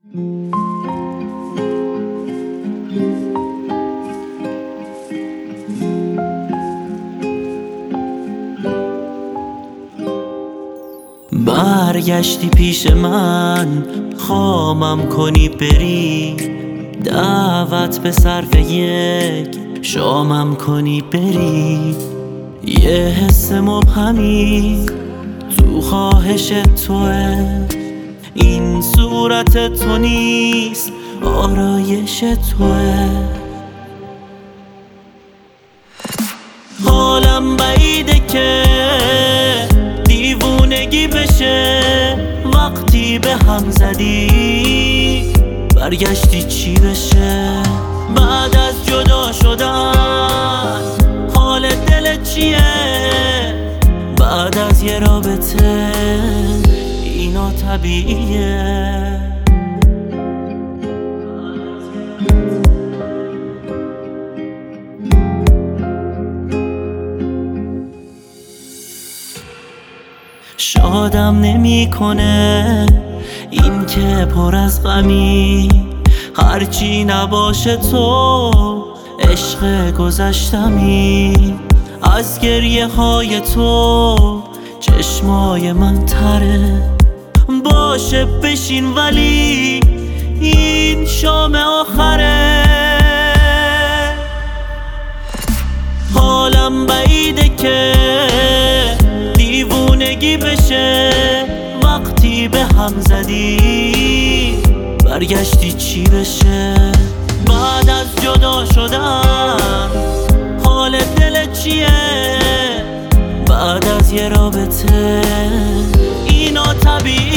برگشتی پیش من، خامم کنی بری، دعوت به صرف یک شامم کنی بری. یه حس مبهمی تو خواهش توه، این صورت تو نیست آرایش توه. حالم بعیده که دیوونگی بشه، وقتی به هم زدی برگشتی چی بشه؟ بعد از جدا شدن حال دل چیه؟ بعد از یه رابطه اینا طبیعیه. شادم نمیکنه این که پر از غمی، هرچی نباشه تو عشق گذشتمی. از گریه های تو چشمای من تره، باشه بشین ولی این شام آخره. حالم بعیده که دیوونگی بشه، وقتی به هم زدی برگشتی چی بشه؟ بعد از جدا شدن حال دل چیه؟ بعد از یه رابطه اینا طبیعیه.